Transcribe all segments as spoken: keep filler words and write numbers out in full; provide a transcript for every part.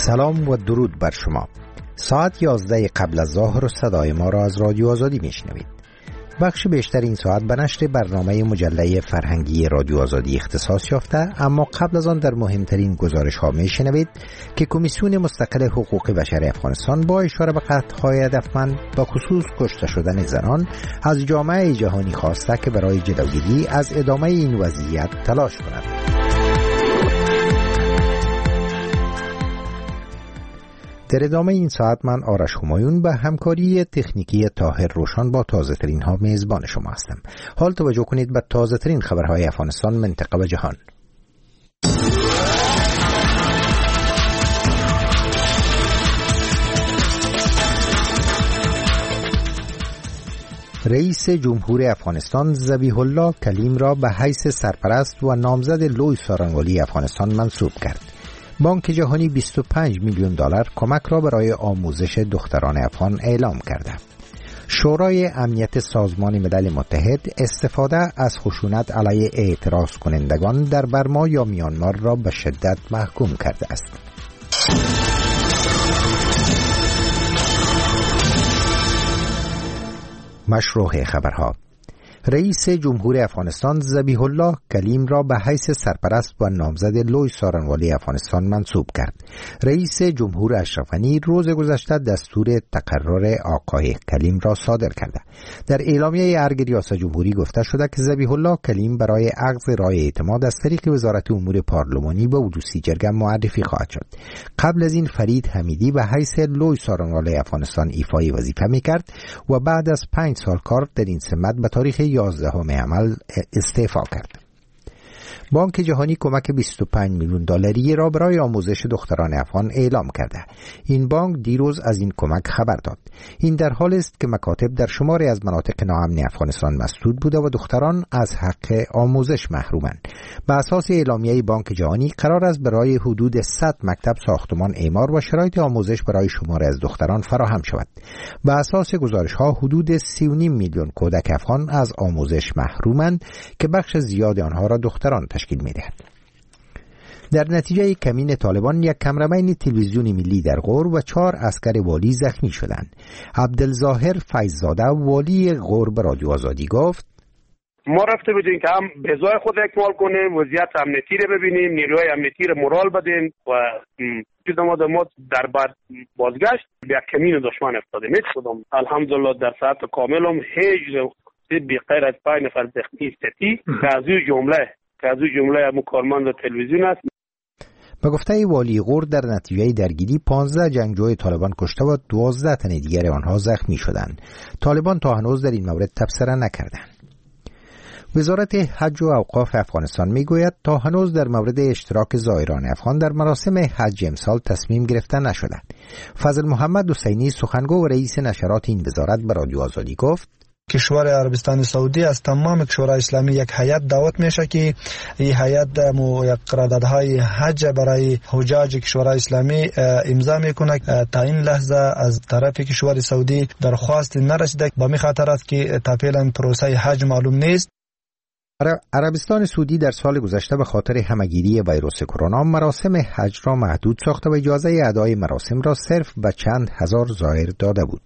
سلام و درود بر شما. ساعت یازده قبل از ظهر صدای ما را از رادیو آزادی میشنوید. بخش بیشتر این ساعت به نشر برنامه مجله فرهنگی رادیو آزادی اختصاص یافته، اما قبل از آن در مهمترین گزارش ها میشنوید که کمیسیون مستقل حقوق بشر افغانستان با اشاره به قطع‌های هدفمند به خصوص کشته شدن زنان از جامعه جهانی خواسته که برای جلوگیری از ادامه این وضعیت تلاش کند. در ادامه این ساعت من آرش همایون به همکاری تکنیکی طاهر روشن با تازه ترین ها میزبان شما هستم. حال توجه کنید به تازه ترین خبرهای افغانستان، منطقه و جهان. رئیس جمهور افغانستان ذبیح الله کلیم را به حیث سرپرست و نامزد لوی سارنوالی افغانستان منصوب کرد. بانک جهانی بیست و پنج میلیون دلار کمک را برای آموزش دختران افغان اعلام کرده. شورای امنیت سازمان ملل متحد استفاده از خشونت علیه اعتراض کنندگان در برما یا میانمار را به شدت محکوم کرده است. مشروع خبرها: رئیس جمهور افغانستان ذبیح الله کلیم را به حیث سرپرست و نامزد لوی سارنوالی افغانستان منصوب کرد. رئیس جمهور اشرف غنی روز گذشته دستور تقرر آقای کلیم را صادر کرده. در اعلامیه ارگ ریاست جمهوری گفته شده که ذبیح الله کلیم برای اخذ رای اعتماد از طریق وزارت امور پارلمانی به عروسی جرگه معرفی خواهد شد. قبل از این فرید حمیدی به حیث لوی سارنوالی افغانستان ایفای وظیفه میکرد و بعد از پنج سال کار در این سمت به تاریخ یازدهم عمل استعفا کرد. بانک جهانی کمک بیست و پنج میلیون دلاری را برای آموزش دختران افغان اعلام کرده. این بانک دیروز از این کمک خبر داد. این در حال است که مکاتب در شماری از مناطق ناامن افغانستان مسدود بوده و دختران از حق آموزش محرومند. به اساس اعلامیه بانک جهانی قرار است برای حدود صد مکتب، ساختمان اعمار و شرایط آموزش برای شماری از دختران فراهم شود. به اساس گزارش ها حدود سی و نیم میلیون کودک افغان از آموزش محرومند که بخش زیاد آنها را دختران تشکیل می‌دهد. در نتیجه کمین طالبان یک کمربین تلویزیونی ملی در غور و چهار عسکر والی زخمی شدند. عبدالظاهر فیضزاده والی غور به رادیو آزادی گفت: ما رفته بودیم که هم به ازای خود اکمال کنیم، وضعیت امنیتی رو ببینیم، نیروهای امنیتی رو مورال بدیم و چیز ما ما در بعد بازگشت به یک کمین دشمن افتادیم. هیچ کدام الحمدلله در ساعت کاملم هیچ بی غیر از پنج نفر زخمی استتی که از این جمله که از این جمله همون کارمند تلویزیون است. به گفته والی غور در نتیجه درگیری پانزده جنگجوی طالبان کشته و دوازده تن دیگر آنها زخمی شدند. طالبان تا هنوز در این مورد تبصره نکردند. وزارت حج و اوقاف افغانستان میگوید تا هنوز در مورد اشتراک زائران افغان در مراسم حج امسال تصمیم گرفته نشده. فضل محمد حسینی سخنگو و رئیس نشرات این وزارت به رادیو آزادی گفت: کشور عربستان سعودی از تمام کشورهای اسلامی یک هیئت دعوت میشه که این هیئت مو یک قراردادهای حج برای حجاج کشورهای اسلامی امضا میکنه. تا این لحظه از طرف کشور سعودی درخواست نرسیده، به می خاطر است که تا فعلا پروسه حج معلوم نیست. عربستان سعودی در سال گذشته به خاطر همگیری ویروس کرونا مراسم حج را محدود ساخته و اجازه ادای مراسم را صرف به چند هزار زائر داده بود.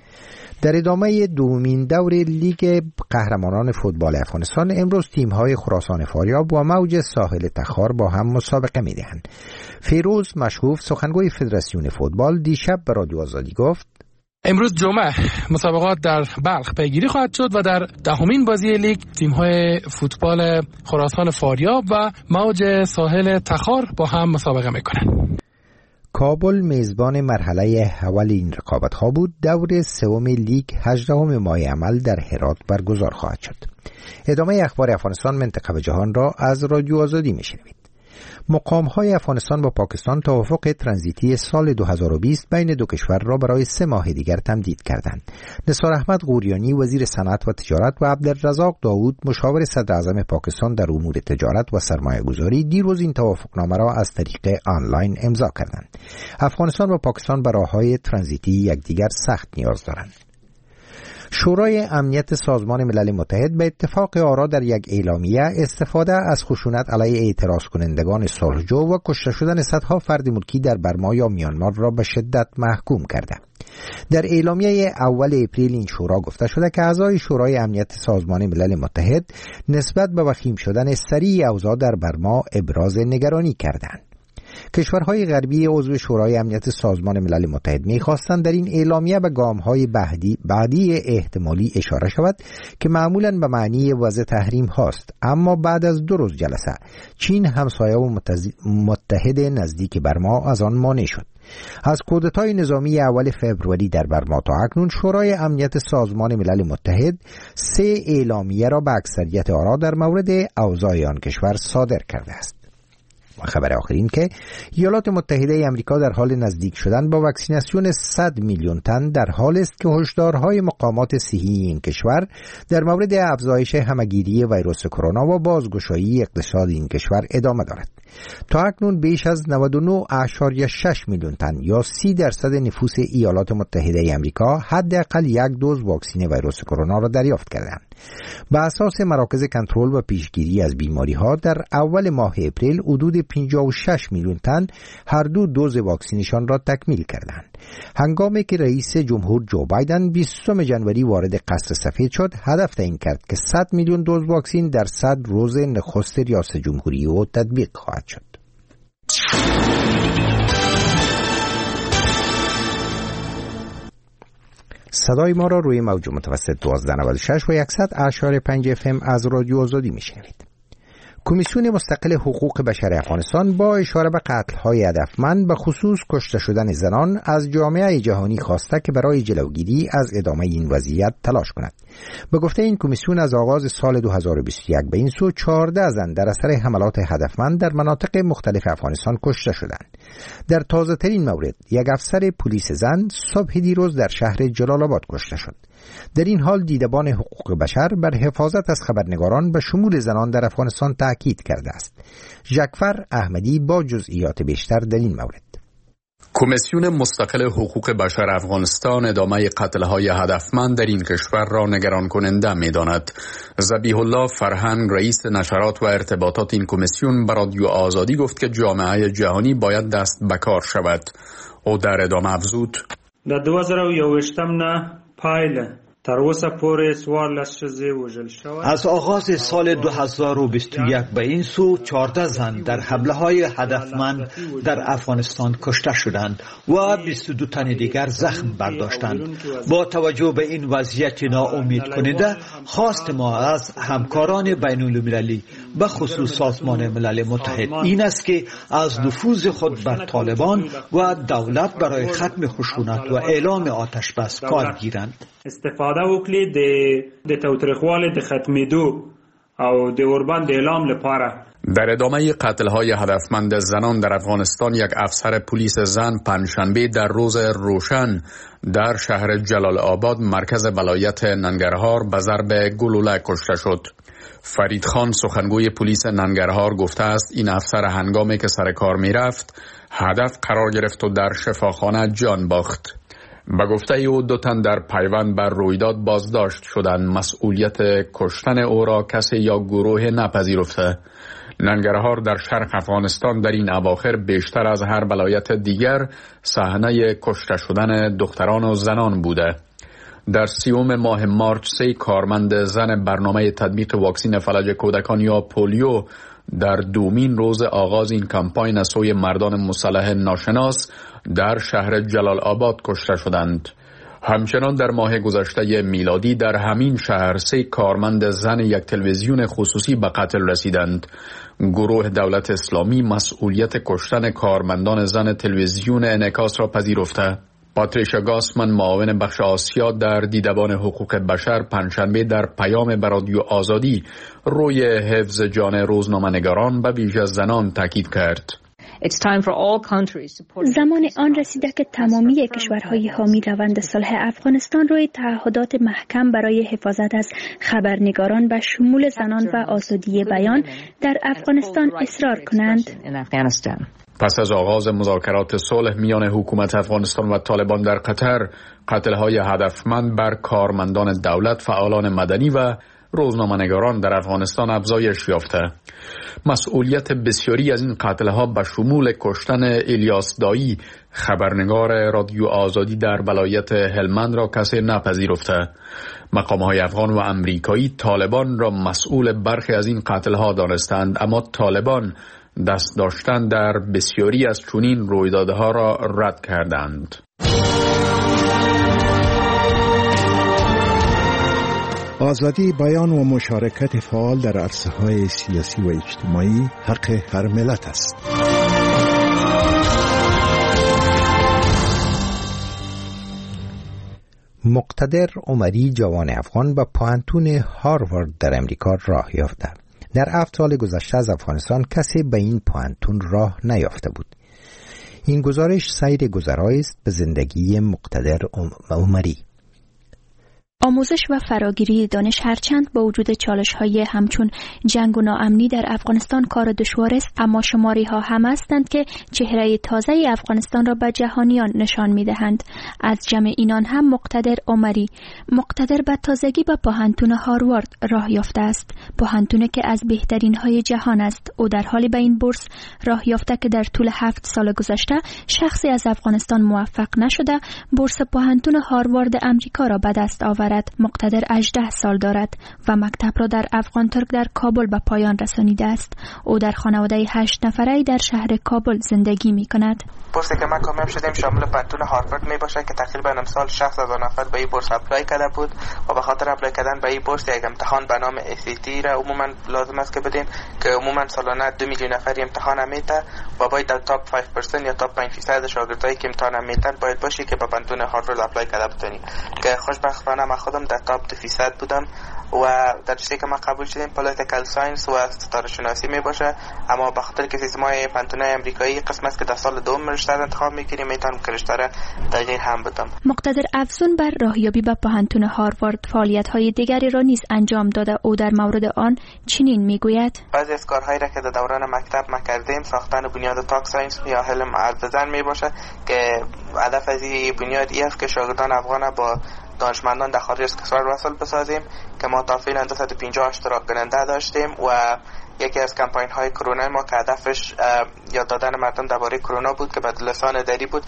در ادامه دومین دور لیگ قهرمانان فوتبال افغانستان امروز تیم‌های خراسان فاریاب و موج ساحل تخار با هم مسابقه می‌دهند. فیروز مشهوف سخنگوی فدراسیون فوتبال دیشب به رادیو آزادی گفت: امروز جمعه مسابقات در بلخ پیگیری خواهد شد و در دهمین بازی لیگ تیم‌های فوتبال خراسان فاریاب و موج ساحل تخار با هم مسابقه می‌کنند. کابل میزبان مرحله اول این رقابت‌ها بود. دور سوم لیگ هجدهم ماه عمل در هرات برگزار خواهد شد. ادامه اخبار افغانستان، منطقه و جهان را از رادیو آزادی میشنوید. مقام‌های افغانستان با پاکستان توافق ترانزیتی سال دو هزار و بیست بین دو کشور را برای سه ماه دیگر تمدید کردند. نثار احمد قوریانی وزیر صنعت و تجارت و عبدالرزاق داوود مشاور صدر اعظم پاکستان در امور تجارت و سرمایه‌گذاری دیروز این توافقنامه را از طریق آنلاین امضا کردند. افغانستان و پاکستان به راه‌های ترانزیتی یکدیگر سخت نیاز دارند. شورای امنیت سازمان ملل متحد به اتفاق آرا در یک اعلامیه استفاده از خشونت علیه اعتراض کنندگان صلحجو و کشته شدن صدها فرد ملکی در برما یا میانمار را به شدت محکوم کرده. در اعلامیه اول اپریل این شورا گفته شده که اعضای شورای امنیت سازمان ملل متحد نسبت به وخیم شدن سریع اوضاع در برما ابراز نگرانی کردند. کشورهای غربی عضو شورای امنیت سازمان ملل متحد می‌خواستند در این اعلامیه به گام‌های بعدی بعدی احتمالی اشاره شود که معمولاً به معنی وضع تحریم هاست، اما بعد از دو روز جلسه چین همسایه و متحد نزدیک برما از آن مانع شد. از کودتای نظامی اول فوریه در برما تا اکنون شورای امنیت سازمان ملل متحد سه اعلامیه را به اکثریت آرا در مورد اوضاع آن کشور صادر کرده است. خبر آخر این که ایالات متحده آمریکا در حال نزدیک شدن با واکسیناسیون صد میلیون تن در حال است که هشدارهای مقامات صحی این کشور در مورد افزایش همهگیری ویروس کرونا و بازگشایی اقتصاد این کشور ادامه دارد. تا اکنون بیش از نود و نه ممیز شش میلیون تن یا سی درصد نفوس ایالات متحده آمریکا حداقل یک دوز واکسن ویروس کرونا را دریافت کردند. به اساس مراکز کنترل و پیشگیری از بیماری ها در اول ماه اپریل حدود پنجاه و شش میلیون تن هر دو دوز واکسینشان را تکمیل کردند. هنگامی که رئیس جمهور جو بایدن بیستم ژانویه وارد قصر سفید شد، هدف تعیین کرد که صد میلیون دوز واکسن در صد روز نخست ریاست جمهوری او تطبیق خواهد شد. صدای ما را روی موج متوسط دوازده نود و شش و صد و اشاره پنج اف ام از رادیو آزادی میشنوید. کمیسیون مستقل حقوق بشر افغانستان با اشاره به قتل‌های هدفمند به خصوص کشته شدن زنان از جامعه جهانی خواسته که برای جلوگیری از ادامه این وضعیت تلاش کند. به گفته این کمیسیون از آغاز سال دو هزار و بیست و یک به این سو چهارده زن در اثر حملات هدفمند در مناطق مختلف افغانستان کشته شدند. در تازه ترین مورد یک افسر پلیس زن صبح دیروز در شهر جلال آباد کشته شد. در این حال دیدبان حقوق بشر بر حفاظت از خبرنگاران به شمول زنان در افغانستان تاکید کرده است. ژکفر احمدی با جزئیات بیشتر در این مورد. کمیسیون مستقل حقوق بشر افغانستان ادامه قتل‌های هدفمند در این کشور را نگران کننده می‌داند. ذبیح الله فرهنگ رئیس نشرات و ارتباطات این کمیسیون به رادیو آزادی گفت که جامعه جهانی باید دست به کار شود. او در ادامه افزود: در دو هزار و یوویشت نه پایله تر اوسه پورې څوارلس ښځې وژل شوې. از آغاز سال دو هزار و بیست و یک به این سو چهارده زن در حمله های هدفمند در افغانستان کشته شدند و بیست و دو تن دیگر زخم برداشتند. با توجه به این وضعیت ناامید کننده، خواست ما از همکاران بین المللی به خصوص سازمان ملل متحد این است که از نفوذ خود بر طالبان و دولت برای ختم خشونت و اعلام آتش بس کار گیرند. استفاده وکړي د د تاوتریخوالي د ختمېدو او د اوربند اعلام لپاره. در ادامه قتل‌های هدفمند زنان در افغانستان یک افسر پلیس زن پنجشنبه در روز روشن در شهر جلال آباد مرکز ولایت ننگرهار به ضرب گلوله کشته شد. فرید خان سخنگوی پلیس ننگرهار گفته است این افسر هنگامی که سر کار می رفت هدف قرار گرفت و در شفاخانه جان باخت. به گفته او دو تن در پیوند بر رویداد بازداشت شدند. مسئولیت کشتن او را کسی یا گروه نپذیرفته. ننگرهار در شرق افغانستان در این اواخر بیشتر از هر ولایت دیگر صحنه کشته شدن دختران و زنان بوده. در سیوم ماه مارچ سه کارمند زن برنامه تطبیق واکسن فلج کودکان یا پولیو در دومین روز آغاز این کمپاین از سوی مردان مسلح ناشناس در شهر جلال آباد کشته شدند. همچنان در ماه گذشته میلادی در همین شهر سه کارمند زن یک تلویزیون خصوصی به قتل رسیدند. گروه دولت اسلامی مسئولیت کشتن کارمندان زن تلویزیون انعکاس را پذیرفته. پاتریشا گاسمن معاون بخش آسیا در دیدبان حقوق بشر پنجشنبه در پیام به رادیو آزادی روی حفظ جان روزنامه‌نگاران به ویژه زنان تاکید کرد. زمان آن رسیده که تمامی کشورهای حامی روند صلح افغانستان روی تعهدات محکم برای حفاظت از خبرنگاران به شمول زنان و آزادی بیان در افغانستان اصرار کنند. پس از آغاز مذاکرات صلح میان حکومت افغانستان و طالبان در قطر، قتل‌های هدفمند بر کارمندان دولت، فعالان مدنی و روزنامه‌نگاران در افغانستان افزایش یافته. مسئولیت بسیاری از این قتل‌ها به شمول کشتن الیاس دایی، خبرنگار رادیو آزادی در ولایت هلمند، را کسی نپذیرفته. مقام‌های افغان و امریکایی طالبان را مسئول برخی از این قتل‌ها دانستند، اما طالبان دست داشتن در بسیاری از چنین رویدادها را رد کردند. آزادی بیان و مشارکت فعال در عرصه‌های سیاسی و اجتماعی حق هر ملت است. مقتدر عمری، جوان افغان، به پوهنتون هاروارد در امریکا راه یافته. در هفت سال گذشته از افغانستان کسی به این پوهنتون راه نیافته بود. این گزارش سیر گذرایی است به زندگی مقتدر عمری. آموزش و فراگیری دانش هرچند با وجود چالش‌های همچون جنگ و ناامنی در افغانستان کار دشوار است، اما شماری‌ها هم هستند که چهره تازه افغانستان را به جهانیان نشان می‌دهند. از جمع اینان هم مقتدر عمری. مقتدر به تازگی به پوهنتون هاروارد راه یافته است، پوهنتونی که از بهترین‌های جهان است. او در حال به این بورس راه یافته که در طول هفت سال گذشته شخصی از افغانستان موفق نشده بورس پوهنتون هاروارد امریکا را به دست آورد. مقتدر هجده سال دارد و مکتب را در افغان ترک در کابل به پایان رسانیده است. او در خانواده هشت نفره در شهر کابل زندگی می کند. بورسی که ما کامیاب شدیم شامل پوهنتون هاروارد می باشه که تقریبا امسال شصت هزار نفر به این بورس اپلای کرده بود و به خاطر اپلای کردن به این بورس یک امتحان به نام ای سی تی را عموما لازم است که بدین که عموما سالانه دو میلیون نفر امتحان میته و باید در تاپ پنج درصد یا تاپ پنج درصد شاگردایی که امتحان میتن باید باشی که به پوهنتون هاروارد اپلای کرده بتونی. که خوشبختانه ما خودم در تاپ دو درصد بودم و در رشته که ما قبول شدیم پولیتیکال ساینس و ستاره شناسی می باشه، اما به خاطر که سیستم‌های پوهنتون‌های آمریکایی قسم است که در سال دوم رشته را انتخاب می‌کنیم میتونم که رشته را تغییر هم بدم. مقتدر افزون بر راهیابی به پوهنتون هاروارد فعالیت‌های دیگری را نیز انجام داده. او در مورد آن چنین میگوید: بعضی از کارهایی را که در دوران مکتب ما کردیم ساختن بنیاد تاک ساینس یا علم ارززن می باشه که هدف از این بنیاد ای است که شاگردان افغان با دانشمندان در خارج از کشور وصل بسازیم که ما تا فعلا دویست و پنجاه اشتراک کننده داشتیم و یکی از کمپاین های کرونا ما که هدفش یاد دادن مردم درباره کرونا بود که به لسان دری بود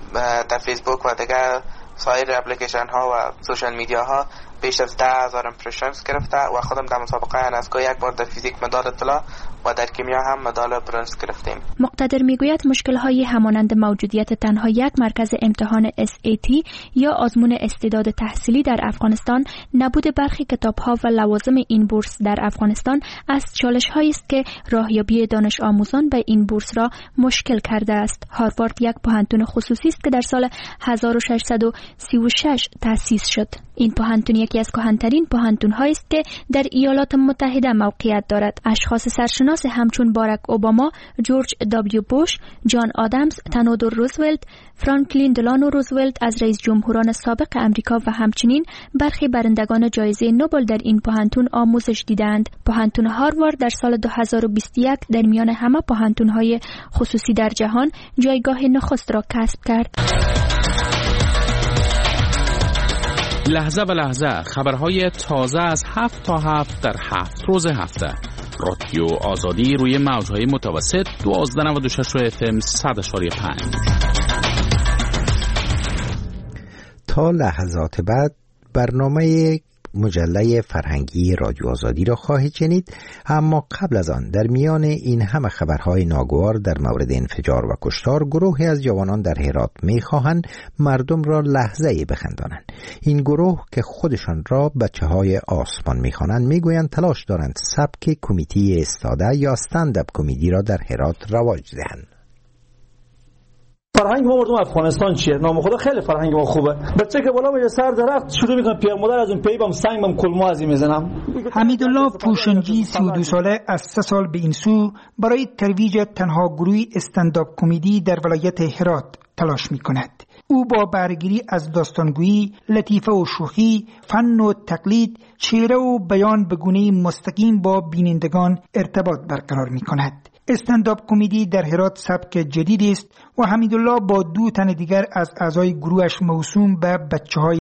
در فیسبوک و دیگر سایر اپلیکیشن ها و سوشال میدیا ها بیش از ده هزار امپرشنز گرفته و خودم در مسابقه انسکو یک بار در فیزیک مدال طلا و در کیمیا هم مدال برنز گرفتیم. مقتدر میگوید مشکل‌های همانند موجودیت تنها یک مرکز امتحان اس ای تی یا آزمون استعداد تحصیلی در افغانستان، نبود برخی کتاب‌ها و لوازم این بورس در افغانستان از چالش‌هایی است که راهیابی دانش آموزان به این بورس را مشکل کرده است. هاروارد یک پوهنتون خصوصی است که در سال هزار و ششصد و سی و شش تأسیس شد. این پوهنتون یکی از کهن‌ترین پوهنتون‌هایی است که در ایالات متحده موقعیت دارد. اشخاص سرشناس همچون باراک اوباما، جورج دبلیو بوش، جان آدمز، تئودور روزولت، فرانکلین دلانو روزولت از رئیس جمهوران سابق امریکا و همچنین برخی برندگان جایزه نوبل در این پوهنتون آموزش دیدند. پوهنتون هاروارد در سال دو هزار و بیست و یک در میان همه پوهنتون‌های خصوصی در جهان جایگاه نخست را کسب کرد. لحظه به لحظه خبرهای تازه از هفت تا هفت در هفت روز هفته. رادیو آزادی روی موجهای متوسط دوازده نود و شش اف ام صد اشاری پنج. تا لحظات بعد برنامه مجله فرهنگی رادیو آزادی را خواهید شنید، اما قبل از آن در میان این همه خبرهای ناگوار در مورد انفجار و کشتار، گروهی از جوانان در هرات می‌خواهند مردم را لحظه‌ای بخندانند. این گروه که خودشان را بچه‌های آسمان می‌خوانند میگویند تلاش دارند سبک کمدی استاده یا استنداپ کمدی را در هرات رواج دهند. فرهنگ ما مردم افغانستان چیه؟ نام خدا خیلی فرهنگ ما خوبه. بچه که بالا به سر درخت شروع میکنه پیر مادر از اون پیبم سنگ بم کلمو ازی میزنم. حمیدالله پوشنجی سی و دو ساله از سه سال به این سو برای ترویج تنها گروه استنداپ کمدی در ولایت هرات تلاش میکند. او با برگیری از داستانگویی، لطیفه و شوخی، فن و تقلید، چهره و بیان به گونه مستقیم با بینندگان ارتباط برقرار میکند. استنداپ کمدی در هرات سبک جدیدی است و حمیدالله با دو تن دیگر از اعضای گروهش موسوم به بچه‌های